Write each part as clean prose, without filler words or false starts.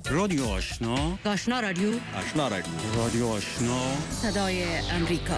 رادیو آشنا، آشنا رادیو، آشنا رادیو، رادیو آشنا، صدای امریکا.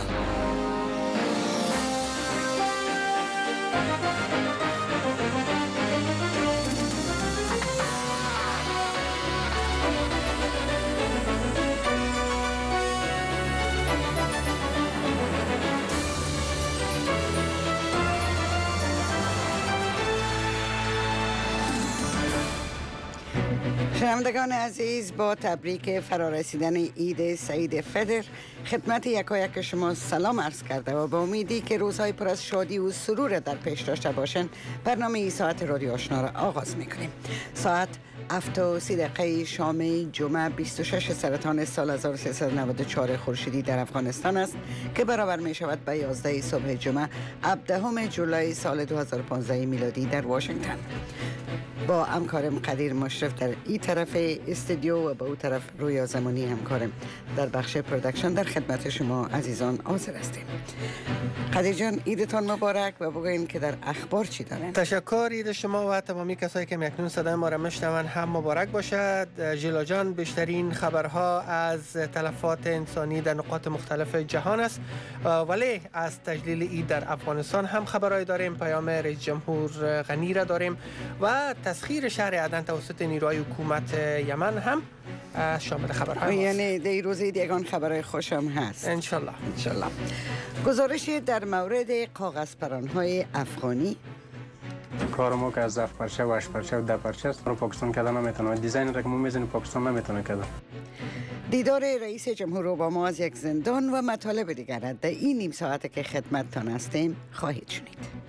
شنوندگان عزیز، با تبریک فرارسیدن عید سعید فطر خدمت یکایک شما سلام عرض کرده و با امیدی که روزهای پر از شادی و سرور در پیش داشته باشند برنامه ای ساعت رادیو آشنا را آغاز میکنیم. ساعت 7:30 شام جمعه 26 سرطان سال 1394 خورشیدی در افغانستان است که برابر می شود به 11 صبح جمعه 17 جولای سال 2015 میلادی در واشنگتن. با همکارم قدیر مشرف در این طرف استودیو و با اون طرف رویا زمانی همکارم در بخش پرودکشن در خدمت شما عزیزان حاضر هستیم. قدیر جان، عیدتان مبارک و بگوین که در اخبار چی دارن. تشکر. عید شما و تمامی کسایی که اکنون صدای ما را میشنوند هم مبارک باشد. ژیلا جان، بیشترین خبرها از تلفات انسانی در نقاط مختلف جهان است، ولی از تجلیل عید در افغانستان هم خبرای داریم. پیام رئیس جمهور غنی را داریم و تسخیر شهر عدن توسط نیروهای حکومت یمن هم شامل خبرهای ماست. یعنی در روز دیگان خبرهای خوشم هست انشالله. گزارشی در مورد کاغذ پرانهای افغانی. کار ما که از 7 پرچه و 8 پرچه و 10 پرچه است، رو پاکستان کردن نمیتونه. دیزاین را که ما میزنیم پاکستان نمیتونه کردن. دیدار رئیس جمهور اوباما از یک زندان و مطالب دیگر در این نیم ساعته که خدمتتان هستیم خواهید شنید.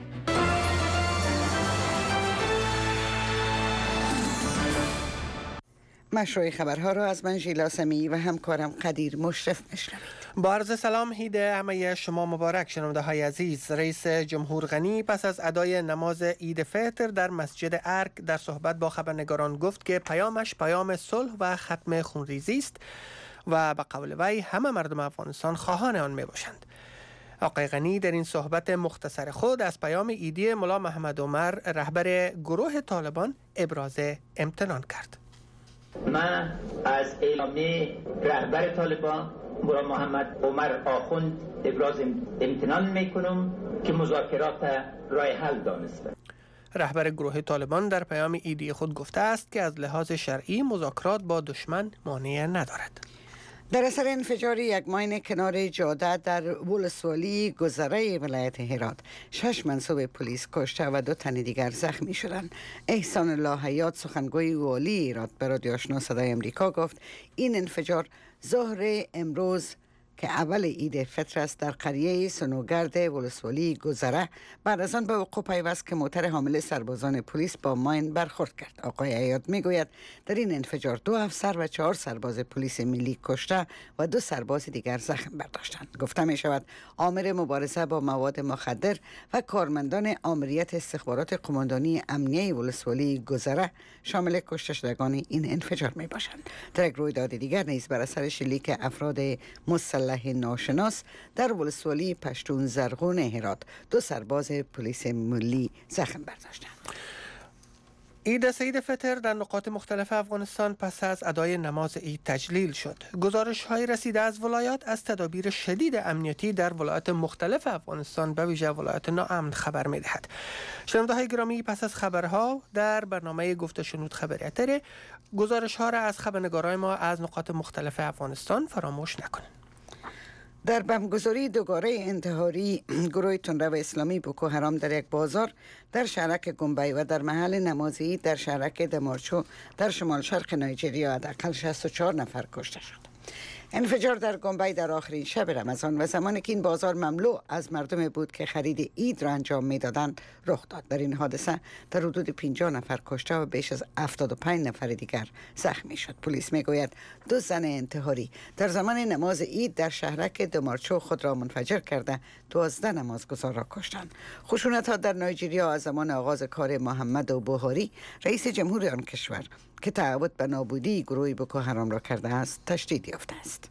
مشروع خبرها را از من ژیلا سمیعی و همکارم قدیر مشرف میشنوید. با عرض سلام، عید همه شما مبارک. شنونده های عزیز، رئیس جمهور غنی پس از ادای نماز عید فطر در مسجد ارگ در صحبت با خبرنگاران گفت که پیامش پیام صلح و ختم خونریزی است و به قول وی همه مردم افغانستان خواهان آن می باشند. آقای غنی در این صحبت مختصر خود از پیام عیدی ملا محمد عمر رهبر گروه طالبان ابراز امتنان کرد. من از اعلامیه رهبر طالبان ملا محمد عمر آخوند ابراز امتنان میکنم که مذاکرات راه حل دانسته. رهبر گروه طالبان در پیام عیدی خود گفته است که از لحاظ شرعی مذاکرات با دشمن مانع ندارد. در اثر انفجار یک ماین کنار جاده در ولسوالی گذره ولایت هرات 6 منصوب پلیس کشته و 2 تن دیگر زخمی شدند. احسان الله حیات، سخنگوی والی هرات، به رادیو آشنا صدای امریکا گفت این انفجار ظهر امروز که اول عید فطر است در قریه سنوگرد ولسوالی گذره بعد از آن به وقوع پیوست که موتر حامل سربازان پلیس با ماین برخورد کرد. آقای عیاد میگوید در این انفجار 2 افسر و 4 سرباز پلیس ملی کشته و 2 سرباز دیگر زخم برداشتند. گفته می شود آمر مبارزه با مواد مخدر و کارمندان آمریت استخبارات قماندانی امنیه ولسوالی گذره شامل کشته شدگان این انفجار می باشند. در یک رویداد دیگر نیز بر اثر شلیک افراد مسلح ناشناس در ولسوالی پشتون زرغون هرات 2 سرباز پلیس ملی زخم برداشتند. عید سعید فطر در نقاط مختلف افغانستان پس از ادای نماز عید تجلیل شد. گزارش‌های رسیده از ولایات از تدابیر شدید امنیتی در ولایات مختلف افغانستان به ویژه ولایات ناامن خبر می‌دهد. شنونده‌های گرامی، پس از خبرها در برنامه گفت و شنود خبری‌تر گزارش‌ها را از خبرنگارای ما از نقاط مختلف افغانستان فراموش نکنید. در بمبگذاری دوگانه انتحاری گروه تندرو اسلامی بوکو حرام در یک بازار در شهرک گمبی و در محل نمازی در شهرک دمارچو در شمال شرق نایجریا حداقل 64 نفر کشته شد. انفجار در گمبی در آخرین شب رمضان و زمانی که این بازار مملو از مردم بود که خرید عید را انجام میدادند رخ داد. در این حادثه در حدود 50 نفر کشته و بیش از 75 نفر دیگر زخمی شد. پلیس میگوید 2 زن انتحاری در زمان نماز عید در شهرک دمارچو خود را منفجر کرده 12 نمازگزار را کشتند. خشونت‌ها در نایجریا از زمان آغاز کار محمد بوهاری رئیس جمهور آن کشور که تعهد به نابودی گروه بوکو حرام را کرده است تشدید یافته است.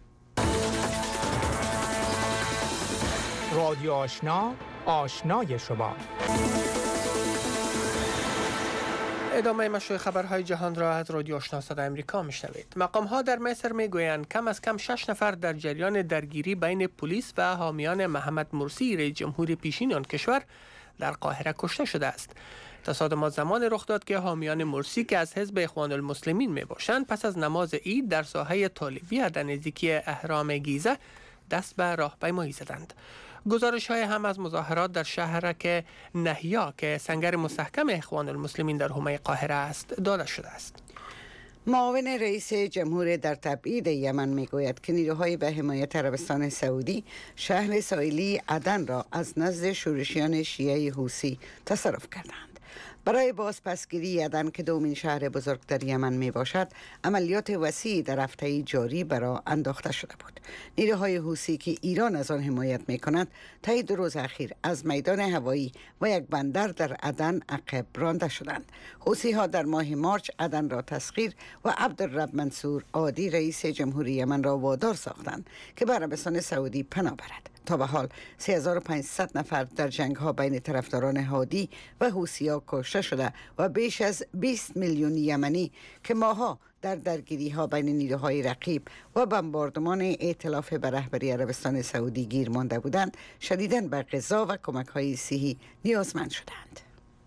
رادیو آشنا، آشنای شما. ادامه مشروع خبرهای جهان را از رادیو آشنا صدای امریکا میشنوید. مقام‌ها در مصر میگویند کم از کم 6 نفر در جریان درگیری بین پلیس و حامیان محمد مرسی رئیس جمهور پیشین آن کشور در قاهره کشته شده است. تصادمات زمان رخ داد که حامیان مرسی که از حزب اخوان المسلمین می باشند پس از نماز عید در ساحه طالبیه در نزدیکی اهرام گیزه دست به راهپیمایی زدند. گزارش های هم از مظاهرات در شهرک نهیا که سنگر مستحکم اخوان المسلمین در حومه قاهره است داده شده است. معاون رئیس جمهور در تبعید یمن میگوید که نیروهای به حمایت عربستان سعودی شهر ساحلی عدن را از نزد شورشیان شیعه حوثی تصرف کردند. برای بازپسگیری عدن که دومین شهر بزرگ در یمن می باشد، عملیات وسیعی در هفته جاری برای انداخته شده بود. نیروهای حوثی که ایران از آن حمایت می کند، طی 2 روز اخیر از میدان هوایی و یک بندر در عدن عقب رانده شدند. حوثی ها در ماه مارچ عدن را تسخیر و عبدالرب منصور عادی رئیس جمهوری یمن را وادار ساختند که به عربستان سعودی پناه برد. تا به حال 3500 نفر در جنگ ها بین طرفداران هادی و حوثی ها کشته شده و بیش از 20 میلیون یمنی که ماها در درگیری ها بین نیروهای رقیب و بمباردمان ائتلاف به رهبری عربستان سعودی گیر مانده بودند، شدیداً به غذا و کمک های صحی نیازمند شدند.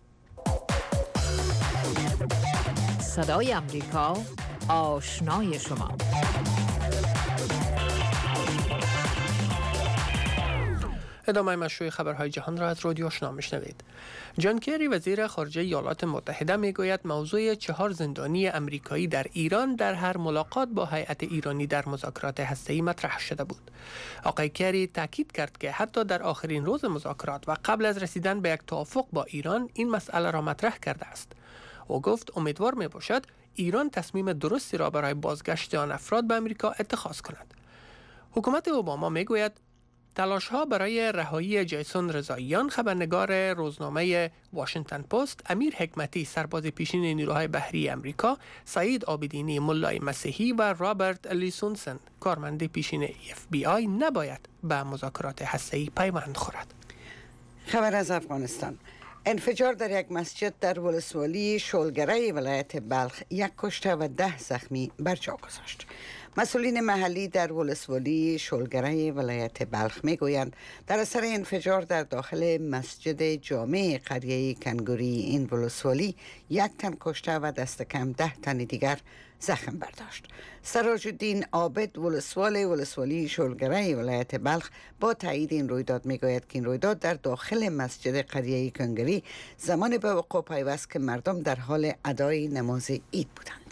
صدای امریکا، آشنای شما. ادامه مشروع خبرهای جهان را از رادیو آشنا میشنوید. جان کری وزیر خارجه ایالات متحده میگوید موضوع 4 زندانی امریکایی در ایران در هر ملاقات با هیئت ایرانی در مذاکرات هسته‌ای مطرح شده بود. آقای کری تاکید کرد که حتی در آخرین روز مذاکرات و قبل از رسیدن به یک توافق با ایران این مسئله را مطرح کرده است. او گفت امیدوار میباشد ایران تصمیم درستی را برای بازگشت آن افراد به امریکا اتخاذ کند. حکومت اوباما میگوید تلاش‌ها برای رهایی جیسون رضاییان خبرنگار روزنامه واشنگتن پست، امیر حکمتی سرباز پیشین نیروهای بحری امریکا، سعید عابدینی ملای مسیحی و رابرت لیسونسن کارمند پیشین FBI نباید به مذاکرات هسته‌ای پیوند خورد. خبر از افغانستان. انفجار در یک مسجد در ولسوالی شولگره ولایت بلخ 1 کشته و 10 زخمی بر جا گذاشت. مسئولین محلی در ولسوالی شولگره ولایت بلخ میگویند در اثر انفجار در داخل مسجد جامع قریه کنگوری این ولسوالی 1 تن کشته و دست کم 10 تن دیگر زخم برداشت. سراج الدین عابد ولسوالی شولگره ولایت بلخ با تایید این رویداد میگوید که این رویداد در داخل مسجد قریه کنگوری زمان به وقوع پیوست که مردم در حال ادای نماز عید بودند.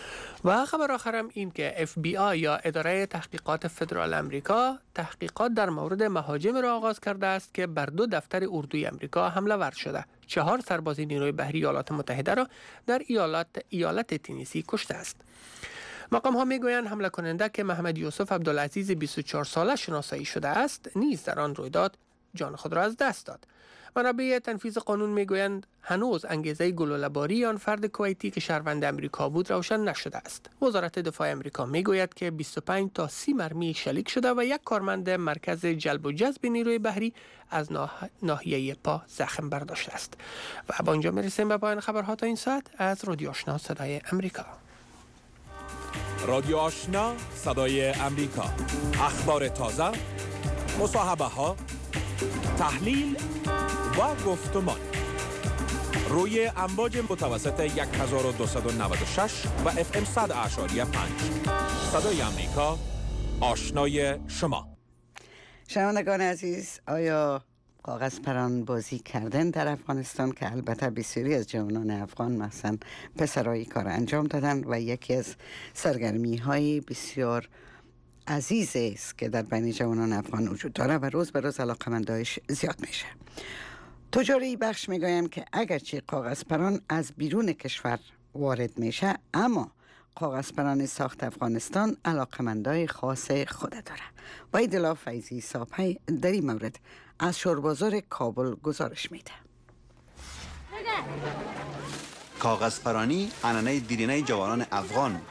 و خبر آخرم این که FBI یا اداره تحقیقات فدرال امریکا تحقیقات در مورد مهاجم را آغاز کرده است که بر 2 دفتر اردوی امریکا حمله ور شده. 4 سرباز نیروی بحری ایالات متحده را در ایالت تنیسی کشته است. مقام ها میگویند حمله کننده که محمد یوسف عبدالعزیز 24 ساله شناسایی شده است نیز در آن رویداد جان خود را از دست داد. منابع تنفیذ قانون میگویند هنوز انگیزه گلوله‌باری آن فرد کویتی که شهروند امریکا بود روشن نشده است. وزارت دفاع امریکا میگوید که 25 تا 30 مرمی شلیک شده و 1 کارمند مرکز جلب و جذب نیروی بحری از ناحیه پا زخم برداشته است. و با اینجا میرسیم به پایان خبرها تا این ساعت از رادیو آشنا صدای امریکا. رادیو آشنا صدای امریکا، اخبار تازه، مصاحبه ها، تحلیل و گفتمان روی امواج متوسط 1296 و FM 100.5 صدای امریکا، آشنای شما. شنوندگان عزیز، آیا کاغذ پران بازی کردن در افغانستان که البته بسیاری از جوانان افغان مثلا پسرایی کار انجام دادن و یکی از سرگرمی های بسیار عزیز است که در بین جوانان افغان وجود داره و روز به روز علاقه‌مندیش زیاد میشه. تجاری بخش میگویند که اگرچه کاغذ پران از بیرون کشور وارد میشه، اما کاغذ پران ساخت افغانستان علاقه‌مندای خاص خود داره. و ایدلا فیضی ساپی در این مورد از شوربازار کابل گزارش میده. کاغذ پرانی عنعنه دیرینه جوانان افغان.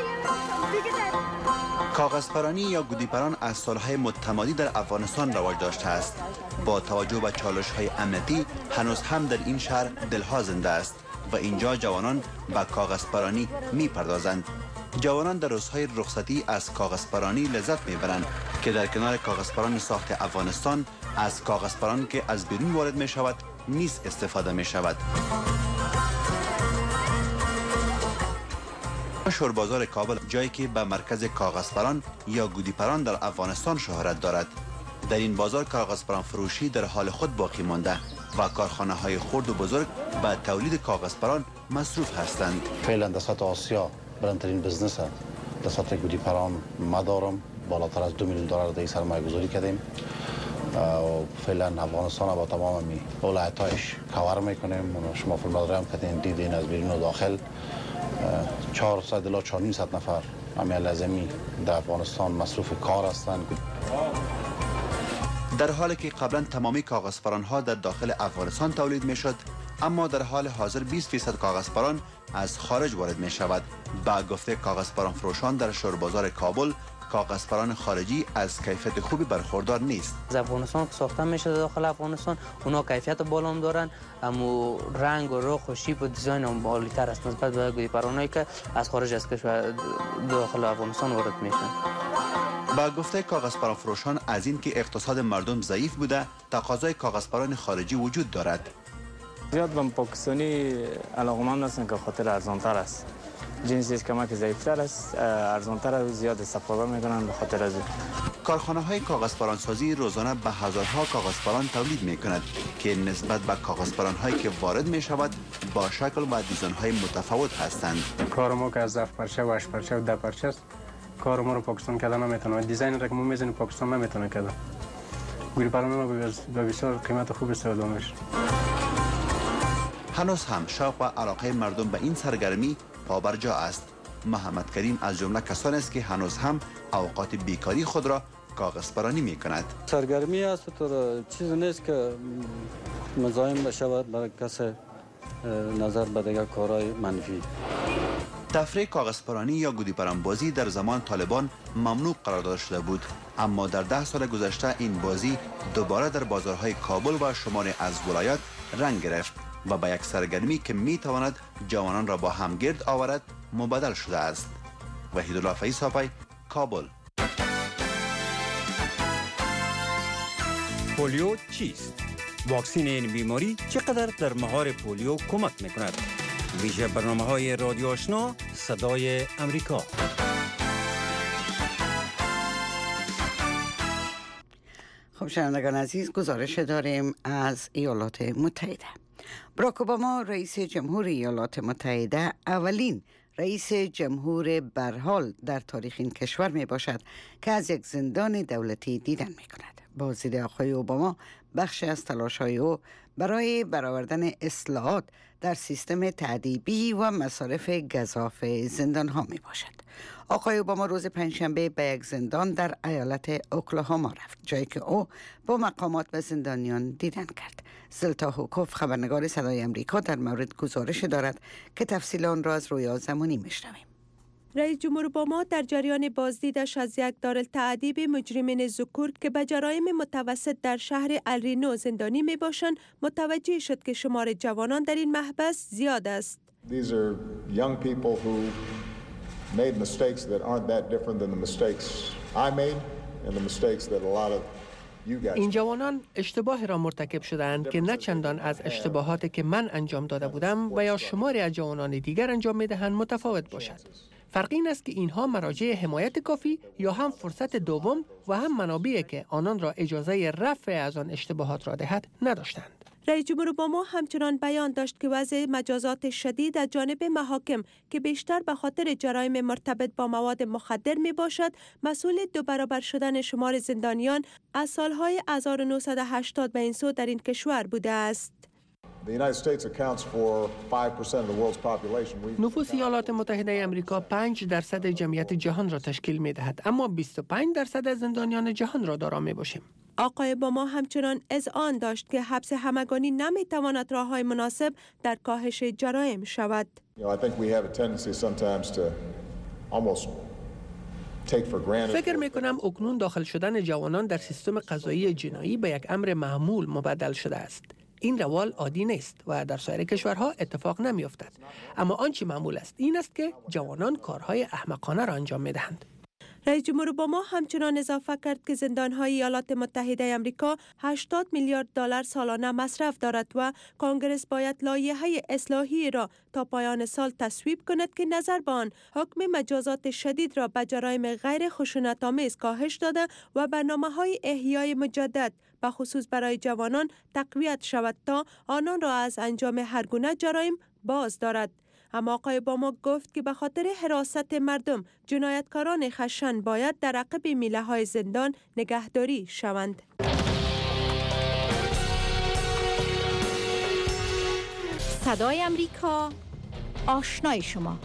کاغذ پرانی یا گودی پران از سالهای متمادی در افغانستان رواج داشته است. با توجه به چالش‌های امنیتی هنوز هم در این شهر دلها زنده است. و اینجا جوانان به کاغذ پرانی می پردازند. جوانان در روزهای رخصتی از کاغذ پرانی لذت می برند که در کنار کاغذ پران ساخت افغانستان از کاغذ پران که از بیرون وارد می شود نیز استفاده می شود. شوربازار کابل جایی که به مرکز کاغذ پران یا گودی پران در افغانستان شهرت دارد. در این بازار کاغذ پران فروشی در حال خود باقی مانده و کارخانه های خرد و بزرگ به تولید کاغذ پران مصروف هستند. فعلا در سطح آسیا بلندترین بزنس در سطح گودی پران ما دارم. بالاتر از $2 میلیون در این سرمایه گذاری کردیم و فعلا افغانستان با تمام ولایت‌هایش کاور میکنیم. شما فیلم هم کردین دیدین از بیرون و داخل 400 الی 400 نفر عمل لازمی در افغانستان مصروف کار هستند. در حالی که قبلا تمامی کاغذ پران ها در داخل افغانستان تولید می شد، اما در حال حاضر 20% کاغذ پران از خارج وارد می شود. با گفته کاغذ پران فروشان در شوربازار کابل، کاغذ پران خارجی از کیفیت خوبی برخوردار نیست. از افغانستان ساخته میشه داخل افغانستان، اونا کیفیت بالا هم دارن، اما رنگ و رخ و شیپ و دیزاین هم عالی‌تر است نسبت به گودی پرانایی که از خارج از کشور داخل افغانستان وارد میشن. با گفته کاغذ پران فروشان، از این که اقتصاد مردم ضعیف بوده، تقاضای کاغذ پران خارجی وجود دارد. زیاد به پاکستانی علاقمند هستن که خاطر ارزانتر است. جنسی کمک ضعیفتر است، ارزانتر است، زیاد استفاده میکنن به خاطر از این. کارخانه های کاغذ پران سازی روزانه به هزارها کاغذ پران تولید می کند که نسبت به کاغذ پران هایی که وارد می شود با شکل و دیزاین های متفاوت هستند. کار ما که از 7 پرچه و 8 پرچه و 10 پرچه است، کار ما رو پاکستان کردن نمیتونه. دیزاین را که ما میزنیم پاکستان نمیتونه کردن. گودی پران ما به بسیار قیمت خوب استفاده میشه. هنوز هم شوق و علاقه مردم به این سرگرمی پابرجا است. محمد کریم از جمله کسانی است که هنوز هم اوقات بیکاری خود را کاغذ پرانی می کند. سرگرمی است تو چیزی نیست که مزاحم بشود برای کسی نظر به دیگر کارهای منفی. تفریح کاغذ پرانی یا گودی پران بازی در زمان طالبان ممنوع قرار داده شده بود، اما در 10 سال گذشته این بازی دوباره در بازارهای کابل و شماری از ولایات رنگ گرفت و به یک سرگرمی که می تواند جوانان را با هم گرد آورد مبادل شده است. وحیدالله فیصافی، کابل. پولیو چیست؟ واکسین این بیماری چقدر در مهار پولیو کمک میکند؟ ویژه برنامه‌های رادیو آشنا صدای امریکا. خب شنوندگان عزیز، گزارش داریم از ایالات متحده. باراک اوباما رئیس جمهور ایالات متحده اولین رئیس جمهور برحال در تاریخ این کشور می باشد که از یک زندان دولتی دیدن می کند. بازدید آقای اوباما بخش از تلاش‌های او برای برآوردن اصلاحات در سیستم تأدیبی و مصارف گزاف زندان‌ها می باشد. آقای اوباما روز پنجشنبه به یک زندان در ایالت اوکلاهاما رفت، جایی که او با مقامات و زندانیان دیدن کرد. زلتا هوکوف خبرنگار صدای امریکا در مورد گزارش دارد که تفصیل آن را از رویا زمانی میشنویم. رئیس جمهور اوباما در جریان بازدیدش از یک دارالتعذیب مجرمین ذکور که به جرایم متوسط در شهر الرینو زندانی می باشند متوجه شد که شمار جوانان در این محبس زیاد است. These are young people who made mistakes that aren't that different than the mistakes I made and the mistakes that a lot of you guys. این جوانان اشتباهی را مرتکب شدند که نه چندان از اشتباهاتی که من انجام داده بودم و یا شماری از جوانان دیگر انجام میدهند متفاوت باشد. فرق این است که اینها مراجع حمایت کافی یا هم فرصت دوم و هم منابعی که آنان را اجازه رفع از آن اشتباهات را دهد نداشتند. رئیس جمهور اوباما همچنان بیان داشت که وضع مجازات شدید از جانب محاکم که بیشتر به خاطر جرایم مرتبط با مواد مخدر می باشد مسئول 2 برابر شدن شمار زندانیان از سالهای 1980 به این سو در این کشور بوده است. نفوس ایالات متحده آمریکا 5% جمعیت جهان را تشکیل می دهد، اما 25% از زندانیان جهان را دارا می باشیم. آقای اوباما همچنان اذعان داشت که حبس همگانی نمی تواند راههای مناسب در کاهش جرایم شود. فکر می کنم اکنون داخل شدن جوانان در سیستم قضایی جنایی به یک امر معمول مبدل شده است. این روال عادی نیست و در سایر کشورها اتفاق نمی افتد. اما آنچه معمول است این است که جوانان کارهای احمقانه را انجام می دهند. رئیس جمهور اوباما همچنان اضافه کرد که زندان‌های ایالات متحده آمریکا 80 میلیارد دلار سالانه مصرف دارد و کانگرس باید لایحه اصلاحی را تا پایان سال تصویب کند که نظر به آن حکم مجازات شدید را به جرایم غیر خشونت‌آمیز کاهش داده و برنامه‌های احیای مجدد به خصوص برای جوانان تقویت شود تا آنان را از انجام هر گونه جرایم باز دارد. اما آقای اوباما گفت که به خاطر حراست مردم جنایتکاران خشن باید در عقب میله‌های زندان نگهداری شوند. صدای امریکا، آشنای شما.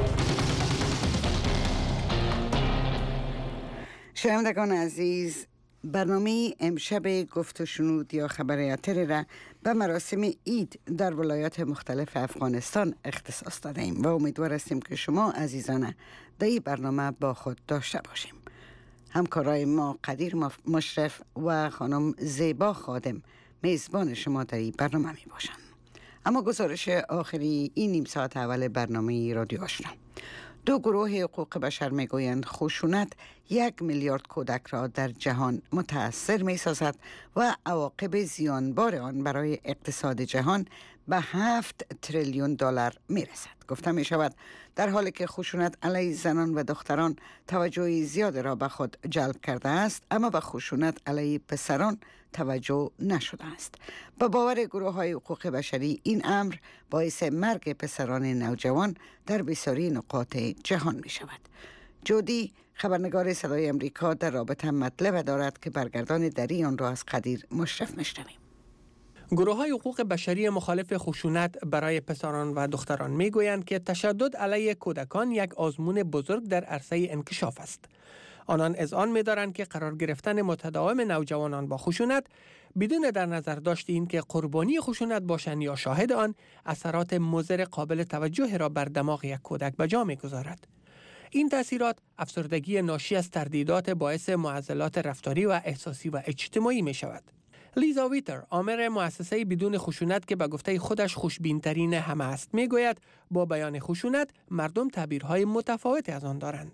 شنوندگان عزیز، برنامه امشب گفت و شنود یا خبریاتر را به مراسم عید در ولایات مختلف افغانستان اختصاص داده ایم و امیدوار هستیم که شما عزیزان در این برنامه با خود داشته باشیم. همکارای ما قدیر مشرف و خانم زیبا خادم میزبان شما در این برنامه می باشند. اما گزارش آخری این نیم ساعت اول برنامه رادیو آشنا. 2 گروه حقوق بشر میگویند خشونت 1 میلیارد کودک را در جهان متاثر می سازد و عواقب زیانبار آن برای اقتصاد جهان به 7 تریلیون دلار می رسد. گفته می شود در حالی که خشونت علیه زنان و دختران توجه زیاد را به خود جلب کرده است، اما به خشونت علیه پسران توجه نشده است. با باور گروه های حقوق بشری این امر باعث مرگ پسران نوجوان در بسیاری نقاط جهان می شود. جودی خبرنگار صدای امریکا در رابطه مطلب دارد که برگردان دری آن را از قدیر مشرف میشنویم. گروه های حقوق بشری مخالف خشونت برای پسران و دختران می گویند که تشدد علیه کودکان یک آزمون بزرگ در عرصه انکشاف است. آنان اذعان می دارند که قرار گرفتن متداوم نوجوانان با خشونت بدون در نظر داشت این که قربانی خشونت باشند یا شاهد آن اثرات مضر قابل توجه را بر دماغ یک کودک به جا می گذارد. این تأثیرات افسردگی ناشی از تردیدات باعث معضلات رفتاری و احساسی و اجتماعی می شود. لیزا ویتر، آمر مؤسسه بدون خشونت که به گفته خودش خوشبین‌ترین همه است، میگوید با بیان خشونت مردم تعبیرهای متفاوتی از آن دارند.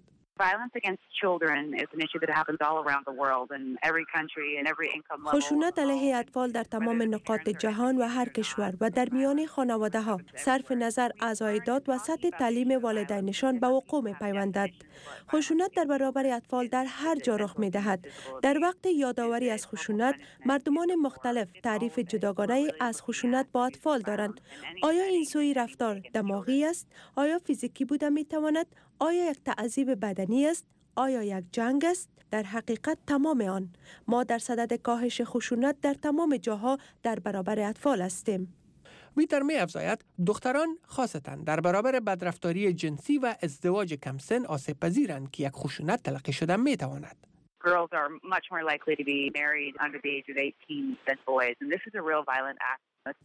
خشونت علیه اطفال در تمام نقاط جهان و هر کشور و در میان خانواده ها صرف نظر از عایدات و سطح تعلیم والدینشان به وقوع می پیوندد. خشونت در برابر اطفال در هر جا رخ می دهد. در وقت یادآوری از خشونت مردمان مختلف تعریف جداگانه از خشونت با اطفال دارند. آیا این سوی رفتار دماغی است؟ آیا فیزیکی بوده می تواند؟ آیا یک تعذیب بدنی است؟ آیا یک جنگ است؟ در حقیقت تمام آن. ما در صدد کاهش خشونت در تمام جاها در برابر اطفال هستیم. ویتر می افزاید دختران خاصتاً در برابر بدرفتاری جنسی و ازدواج کم سن آسیب پذیرند که یک خشونت تلقی شدن می تواند. Girls are much more likely to be married under the age of 18 than boys, and this is a real violent act.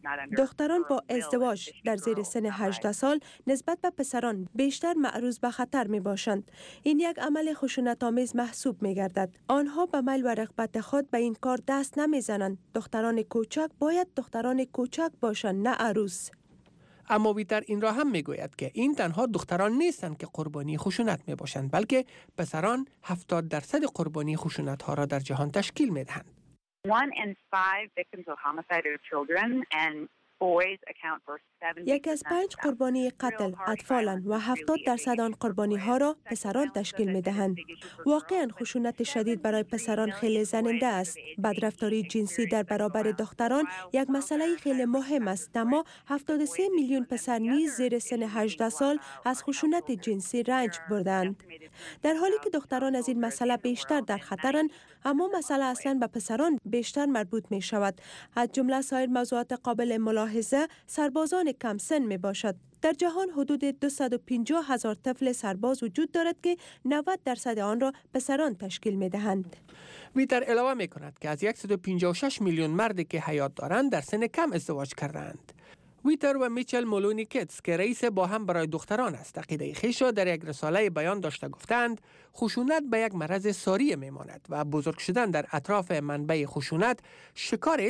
دختران با ازدواج در زیر سن 18 سال نسبت به پسران بیشتر معرض به خطر می باشند. این یک عمل خشونت‌آمیز محسوب می گردد. آنها به میل و رغبت خود به این کار دست نمی زنند. دختران کوچک باید دختران کوچک باشند، نه عروس. اما ویتر این را هم می گوید که این تنها دختران نیستند که قربانی خشونت می باشند، بلکه پسران 70% قربانی خشونت ها را در جهان تشکیل می دهند. 1 in 5 victims of homicide are children, and boys account for 70%. یک از 5 قربانی قتل اطفالند و 70% آن قربانی ها را پسران تشکیل می دهند. واقعا خشونت شدید برای پسران خیلی زننده است. بدرفتاری جنسی در برابر دختران یک مسئله خیلی مهم است، اما 73 میلیون پسر نیز زیر سن 18 سال از خشونت جنسی رنج بردند. در حالی که دختران از این مسئله بیشتر در خطرند، اما مسئله اصلا به پسران بیشتر مربوط می شود. از جمله سایر موضوعات قابل ملاحظه سربازان کم سن می باشد. در جهان حدود 250,000 طفل سرباز وجود دارد که 90% آن را پسران تشکیل می دهند. ویتر علاوه می کند که از 156 میلیون مردی که حیات دارند در سن کم ازدواج کردند. ویتر و میچل مولونیکتس که رئیس با هم برای دختران است عقیده خویش را در یک رساله بیان داشته گفتند خشونت به یک مرض ساری میماند و بزرگ شدن در اطراف منبع خشونت شکار است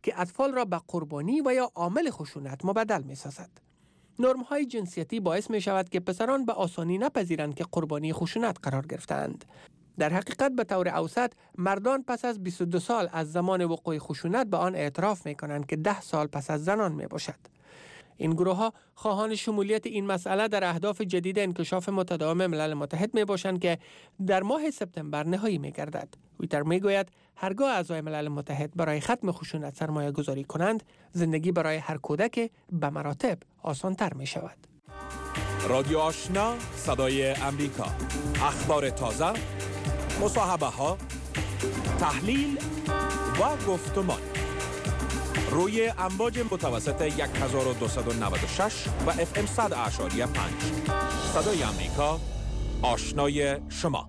که اطفال را به قربانی و یا عامل خشونت مبدل می سازد. نرم‌های جنسیتی باعث می شود که پسران به آسانی نپذیرند که قربانی خشونت قرار گرفتند. در حقیقت به طور اوسط مردان پس از 22 سال از زمان وقوع خشونت به آن اعتراف می کنند که 10 سال پس از زنان می باشد. این گروه ها خواهان شمولیت این مسئله در اهداف جدید انکشاف متداوم ملل متحد می باشند که در ماه سپتامبر نهایی می گردد. ویتر می گوید هرگاه اعضای ملل متحد برای ختم خشونت سرمایه گذاری کنند، زندگی برای هر کودک به مراتب آسان تر می شود. رادیو آشنا، صدای امریکا. اخبار تازه، مصاحبه ها، تحلیل و گفتمان. روی امواج متوسط 1296 و FM 100.5. صدای امریکا، آشنای شما.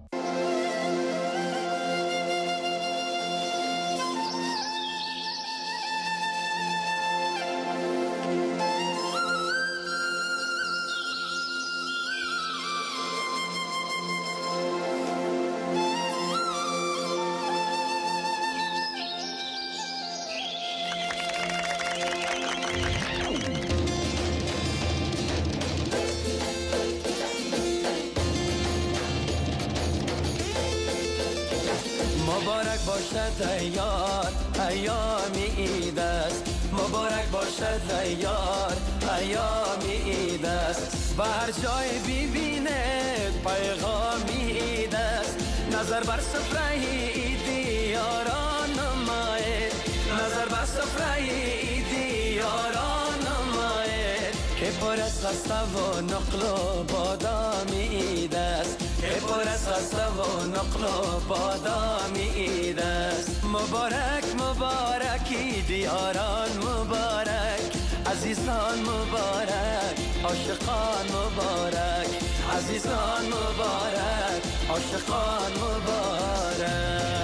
مبارک باشد ای یار ایام عید است، مبارک باشد ای یار ایام عید است، و هر جای ببینه پیغام عید است. نظر بر سفره عیدی یاران نماید، نظر بر سفره عیدی یاران نماید، که پر از خسته و نقل و بادام عید است، که پر از خسته و نقل و بادام عید است. مبارک مبارک عید یاران مبارک، عزیزان مبارک، عاشقان مبارک، عزیزان مبارک، عاشقان مبارک.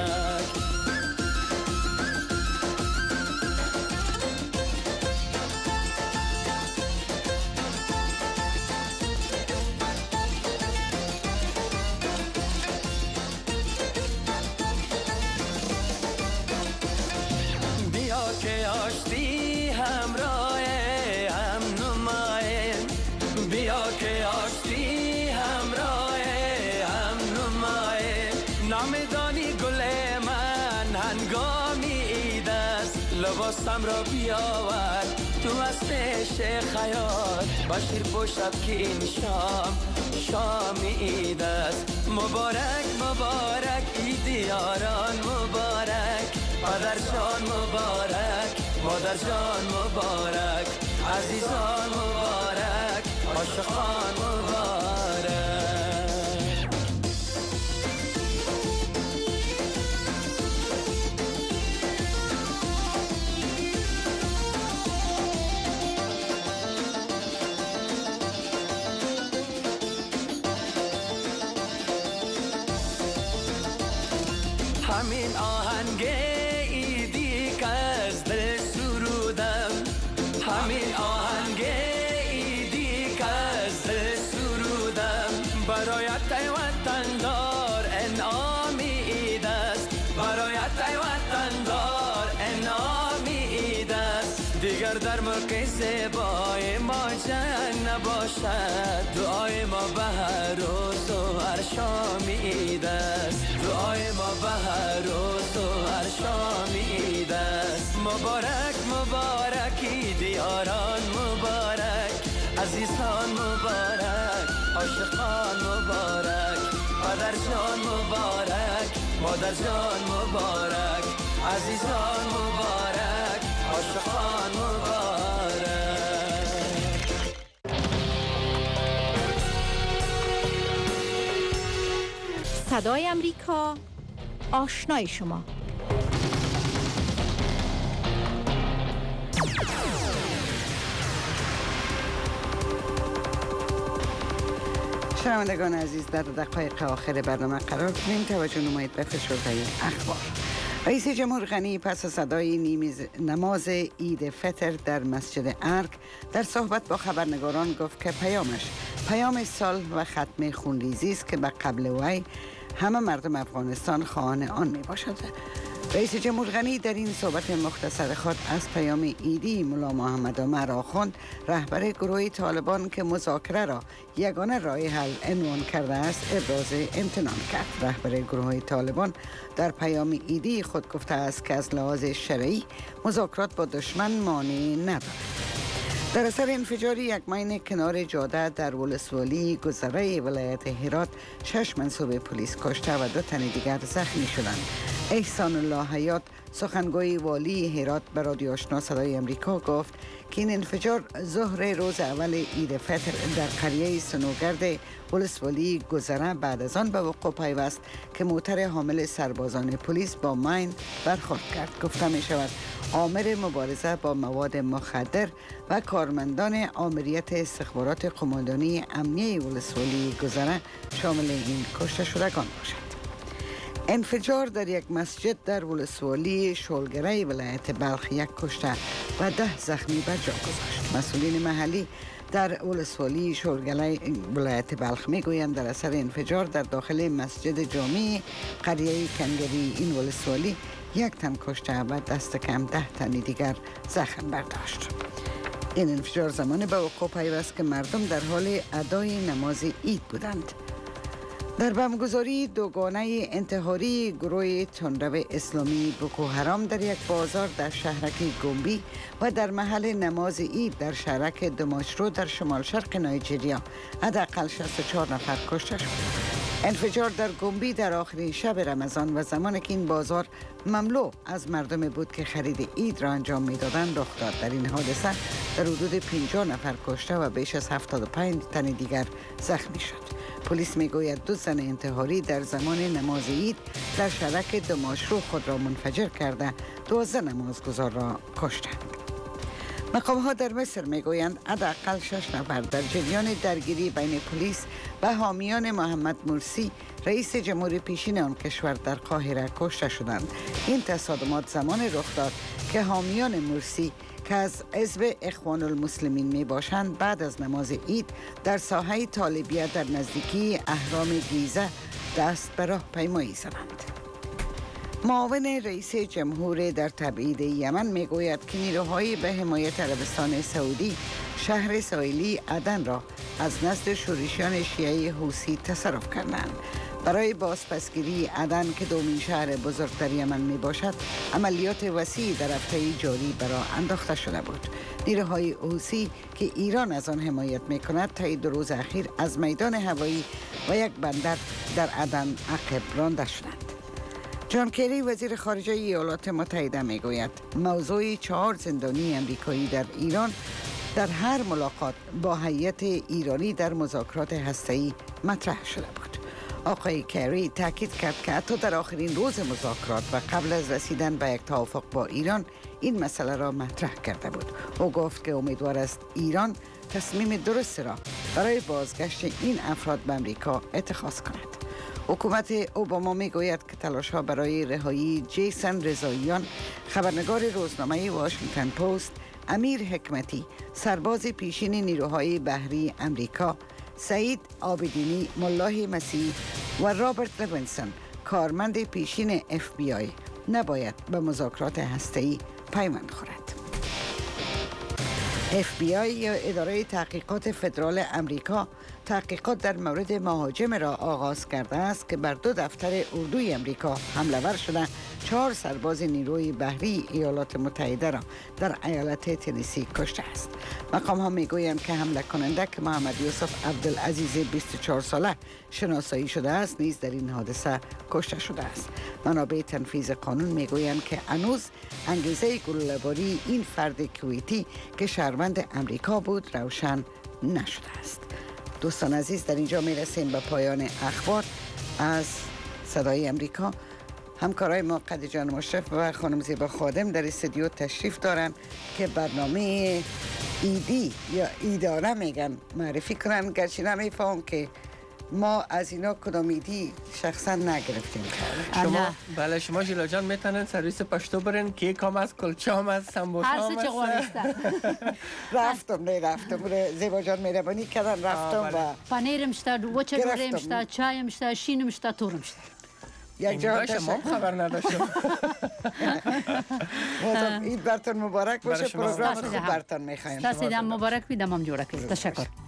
که آشتی همراه هم نمایم، بیا که آشتی همراه هم نمایم. نامدانی گل من هنگامی عید است، لباسم را بیاور تو از پیش خیاط، بشیر باشد که این شام عید است. مبارک مبارک عید یاران مبارک، پدر جان مبارک، مادر جان مبارک، عزیزان مبارک، عاشقان مبارک. همین آهنگه همین آهنگ عیدی که از سرودم، برایت ای وطندار انعامی عید است، برایت ای وطندار انعامی عید است. دیگر در موقع زیبای ما جنگ نباشد، دعای ما به هر روز و هر شام عید است، دعای ما به هر روز و هر شام عید است. مبارک مبارک عید یاران مبارک، عزیزان مبارک، عاشقان مبارک، پدر جان مبارک، مادر جان مبارک، عزیزان مبارک، عاشقان مبارک. صدای امریکا، آشنای شما. شنوندگان عزیز، در دقایق آخر برنامه قرار کنیم. توجه نمایید به فشرده اخبار. رئیس جمهور غنی پس از ادای نماز عید فطر در مسجد ارگ در صحبت با خبرنگاران گفت که پیام سال و ختم خونریزی است که به قبل وی همه مردم افغانستان خواهان آن می باشد. رئیس جمهور غنی در این صحبت مختصر خود از پیام ایدی مولا محمد عمر آخوند رهبر گروه طالبان که مذاکره را یگانه راه حل عنوان کرده است ابراز امتنان کرد. رهبر گروه طالبان در پیام ایدی خود گفته است که از لحاظ شرعی مذاکرات با دشمن مانع ندارد. در اثر انفجار یک ماین کنار جاده در ولسوالی گذره ولایت هرات 6 منصوب پلیس کشته و 2 تن دیگر زخمی شدند. احسان الله حیات سخنگوی والی هرات به رادیو آشنا صدای امریکا گفت که این انفجار ظهر روز اول عید فطر در قریه سنوگرد ولسوالی گذره بعد از آن به وقوع پیوست که موتر حامل سربازان پلیس با ماین برخورد کرد. گفته می شود آمر مبارزه با مواد مخدر و کارمندان آمریت استخبارات قماندانی امنیه ولسوالی گذره شامل این کشته شدگان باشد. انفجار در یک مسجد در ولسوالی شولگره ولایت بلخ 1 کشته و 10 زخمی به جا گذاشت. مسئولین محلی در ولسوالی شولگره ولایت بلخ میگویند در اثر انفجار در داخل مسجد جامع قریه کنگری این ولسوالی 1 تن کشته و دست کم 10 تن دیگر زخم برداشت. این انفجار زمان به وقوع پیوست که مردم در حال ادای نماز عید بودند. در بمبگذاری دوگانه انتحاری گروه تندرو اسلامی بوکو حرام در یک بازار در شهرک گومبی و در محل نماز عید در شهرک دماشرو در شمال شرق نایجریا حداقل 64 نفر کشته شد. انفجار در گومبی در آخرین شب رمضان و زمانی که این بازار مملو از مردم بود که خرید عید را انجام میدادند رخ داد. در این حادثه در حدود 50 نفر کشته و بیش از 75 تن دیگر زخمی شد. پلیس میگوید 2 زن انتحاری در زمان نماز عید در شهرک دماشرو خود را منفجر کرده 12 نمازگزار را کشتند. مقام ها در مصر میگویند حداقل 6 نفر در جریان درگیری بین پلیس و حامیان محمد مرسی رئیس جمهوری پیشین آن کشور در قاهره کشته شدند. این تصادمات زمان رخ داد که حامیان مرسی که از حزب اخوان المسلمین می باشند بعد از نماز عید در ساحه طالبیه در نزدیکی اهرام گیزه دست به راهپیمایی زدند. معاون رئیس جمهور در تبعید یمن میگوید که نیروهای به حمایت عربستان سعودی شهر ساحلی عدن را از نزد شورشیان شیعه حوثی تصرف کردند. برای بازپسگیری عدن که دومین شهر بزرگ در یمن می باشد عملیات وسیعی در هفته جاری برای انداخته شده بود. نیروهای حوثی که ایران از آن حمایت می کند طی 2 روز اخیر از میدان هوایی و یک بندر در عدن عقب رانده شدند. جان کری وزیر خارجه ایالات متحده می گوید موضوع 4 زندانی امریکایی در ایران در هر ملاقات با هیئت ایرانی در مذاکرات هسته‌ای مطرح شده بود. آقای کری تاکید کرد که حتی در آخرین روز مذاکرات و قبل از رسیدن به یک توافق با ایران این مسئله را مطرح کرده بود. او گفت که امیدوار است ایران تصمیم درست را برای بازگشت این افراد به امریکا اتخاذ کند. حکومت اوباما میگوید که تلاش‌ها برای رهایی جیسن رضاییان خبرنگار روزنامه واشنگتن پست، امیر حکمتی سرباز پیشین نیروهای بحری امریکا، سعید عابدینی ملاه مسیح و رابرت لوینسون کارمند پیشین FBI نباید به مذاکرات هسته‌ای پیوند خورد. FBI یا اداره تحقیقات فدرال امریکا تحقیقات در مورد مهاجم را آغاز کرده است که بر 2 دفتر اردوی امریکا حمله ور شده 4 سرباز نیروی بحری ایالات متحده را در ایالت تنسی کشته است. مقام ها میگویند که حمله کننده که محمد یوسف عبدالعزیز 24 ساله شناسایی شده است نیز در این حادثه کشته شده است. منابع تنفیذ قانون میگویند که هنوز انگیزه گلوله‌باری این فرد کویتی که شهروند امریکا بود روشن نشده است. دوستان عزیز، در اینجا میرسیم به پایان اخبار از صدای امریکا. همکارای ما قدی جان مشرف و خانم زیبا خادم در استودیو تشریف دارن که برنامه ایدی یا ایداره میگن معرفی کنن، گرچه نمیفهم که ما از اینا کدام ایدی شخصا نگرفتیم. شما ژیلا جان میتونن سرویس پشتو برین، کیک هم از کلچه هم از سمبوسا هم رفتم زیبا جان مهربانی کردن رفتم و پنیرم شده، وچه بریم شده، چایم شده، شینم شده، تورم شده. یک جهان شما خبر نداشتم. عید برتون مبارک باشه. پروگرام خوب برتون میخوایم. تاسیدم مبارک بیدم هم جوره کرد. تشکر.